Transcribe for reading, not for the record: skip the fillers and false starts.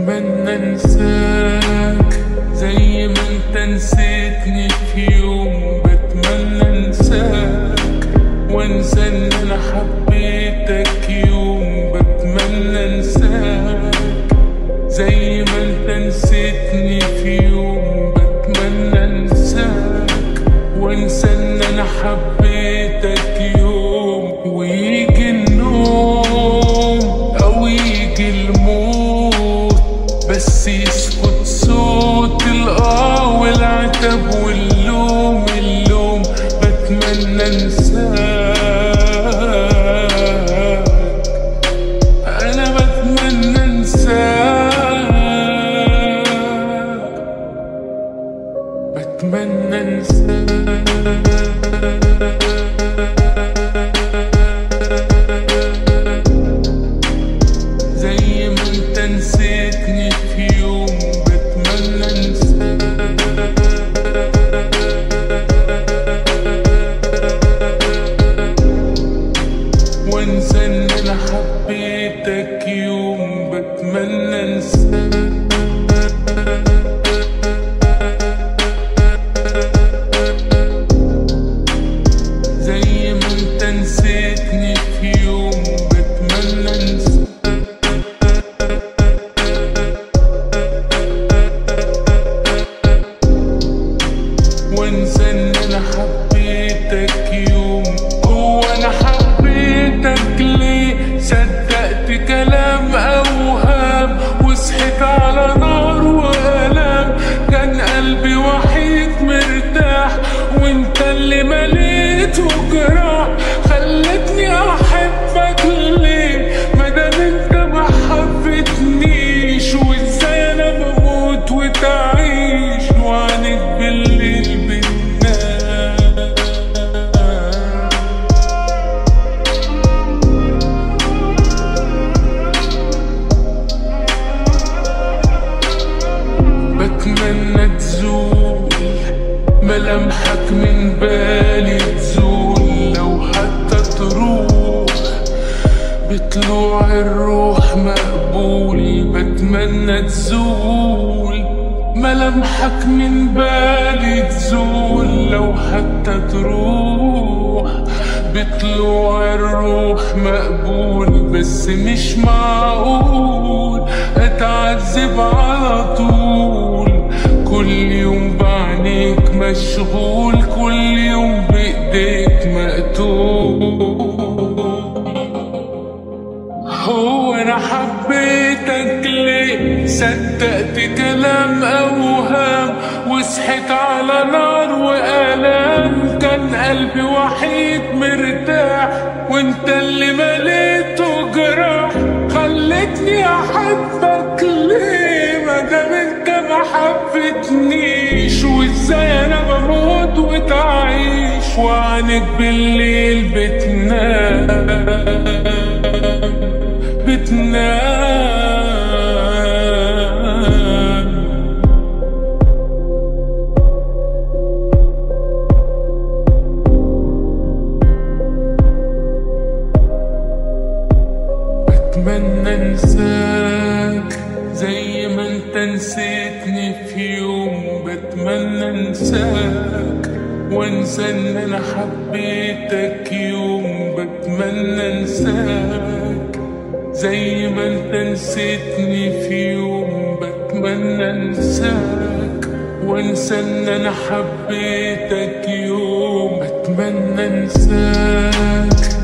بتمنى انساك زي ما انت نسيتني في يوم. بتمنى انساك وانسى ان انا حبيتك يوم. بتمنى انساك زي ما انت نسيتني في يوم. بتمنى انساك وانسى ان انا حبيتك يوم. ويجي النوم او يجي الموت بس يسكت صوت والعتب واللوم. بتمنى انساك، انا بتمنى انساك، بتمنى انساك زي ما انت نسيتني في يوم. بتمنى انساك وانسى ان انا حبيتك يوم. بتمنى انساك زي ما انت نسيتني في يوم. بتمنى انساك وانسى ان انا حبيتك يوم. هو انا حبيتك ليه؟ صدقت كلام اوهام وصحيت على نار والام. كان قلبي وحيد مرتاح وانت اللي مليته جراح. خلتني احبك ليه مادام انت ما حبتنيش؟ وازاي انا بموت وتعيش وعنك بالليل بتنام؟ بتمنى تزول ملامحك من بالي، تزول لو حتى تروح بطلوع الروح مقبول. بتمنى تزول ملامحك من بالي، تزول لو حتى تروح بطلوع الروح مقبول. بس مش معقول اتعذب على طول، كل يوم بعينيك مشغول، كل يوم بايديك مقتول. هو انا حبيتك ليه؟ صدقت كلام اوهام وصحيت على نار والام. كان قلبي وحيد مرتاح وانت اللي مليته جراح. خلتني احبك ليه مادام انت ما حبتنيش؟ وازاي انا بموت وتعيش وعنك بالليل بتنام. بتمنى انساك زي ما انت نسيتني في يوم. بتمنى انساك وانسى ان انا حبيتك يوم. بتمنى انساك زي ما انت نسيتني في يوم. بتمنى انساك وانسى ان انا حبيتك يوم. بتمنى انساك